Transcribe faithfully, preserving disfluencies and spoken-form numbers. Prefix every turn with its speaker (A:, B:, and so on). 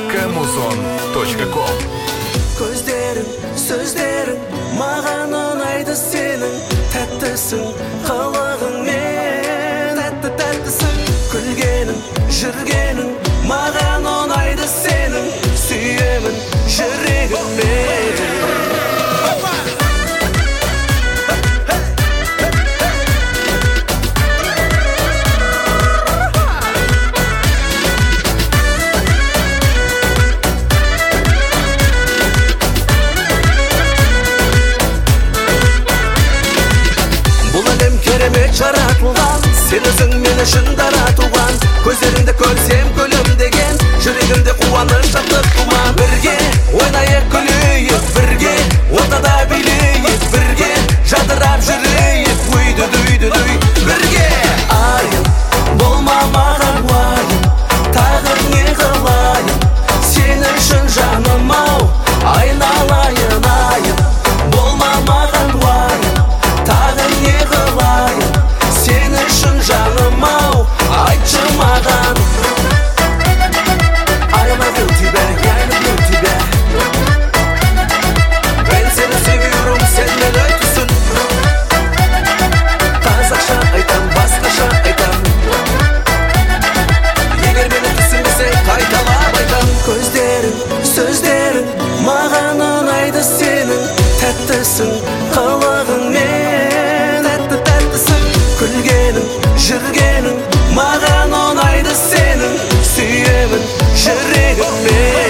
A: камузон точка ком.
B: Көздерің, сөздерің маған ұнайды сенің, тәттісің қылығыңмен, тәтті тәттісің. Күлгенің, жүргенің маған ұнайды сенің, сүйемін жүрегіммен. Керемет жаратылған, сен өзің мен үшін дара туған. Көздеріңді көрсем күлім деген, жүрегімде қуаныш шаттық тұман. Бірге ойнайық күлейік, бірге ортада билейік, бірге жадырап жүрейік, үйді дүйді дүй. Бірге айым болма маған уайым, тағы не қылайын, сен үшін жаным ау, айналайын айым. Болма маған уайым, тағы не қылайын, сен үшін жаным ау, айтшы маған. I love you тебя, я люблю тебя. Мен сені seviyorum, sen мені түсін. Қазақша айтам, басқаша айтам. Егер мені түсінбесең, қайталап айтам. Көздерің, сөздерің маған ұнайды сенің, тәттісің қылығыңмен, тәтті тәттісің. Күлгенің, жүргенің маған ұнайды сенің, сүйемін жүрегіммен.